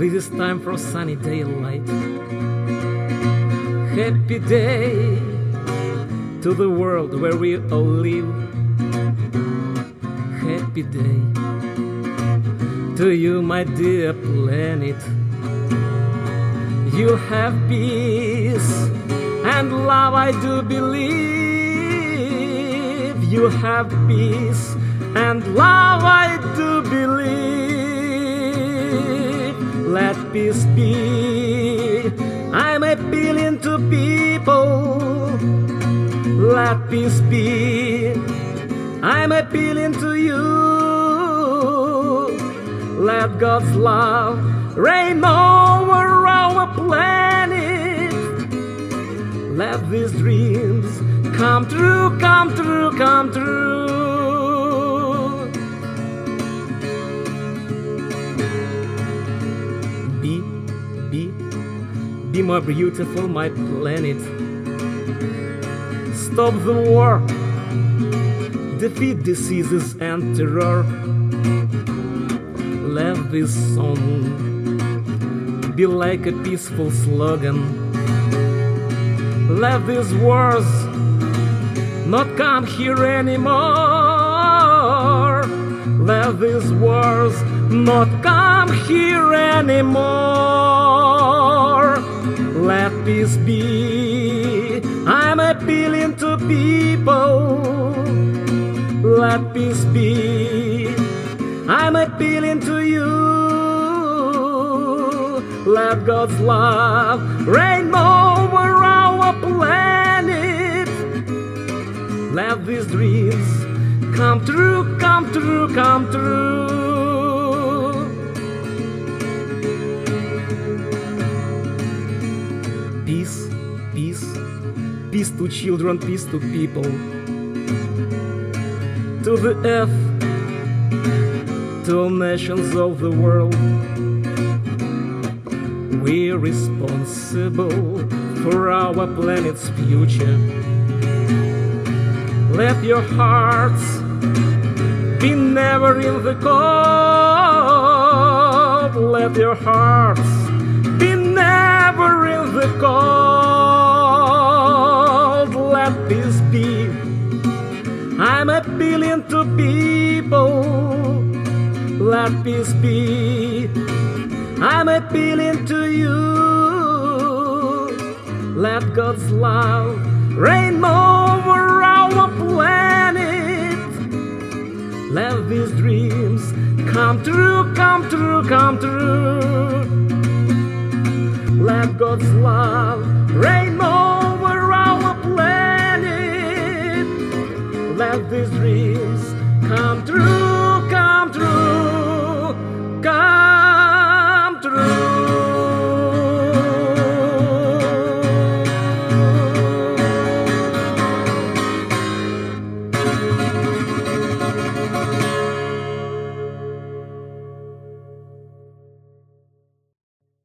This is time for sunny daylight. Happy day to the world where we all live. Happy day to you, my dear planet. You'll have peace and love, I do believe. You'll have peace and love, I do believe. Let peace be, I'm appealing to people. Let peace be, I'm appealing to you. Let God's love reign over our planet. Let these dreams come true, come true, come true. Be more beautiful, my planet. Stop the war, defeat diseases and terror. Let this song be like a peaceful slogan. Let these wars not come here anymore. Let these wars not come here anymore. Let peace be, I'm appealing to people. Let peace be, I'm appealing to you. Let God's love reign over our planet. Let these dreams come true, come true, come true. Peace, peace, peace to children, peace to people, to the earth, to all nations of the world. We're responsible for our planet's future. Let your hearts be never in the cold. Let your hearts be never in the cold. Let peace be, I'm appealing to people. Let peace be, I'm appealing to you. Let God's love reign over our planet. Let these dreams come true, come true, come true. Let God's love reign over our planet. Let these dreams come true.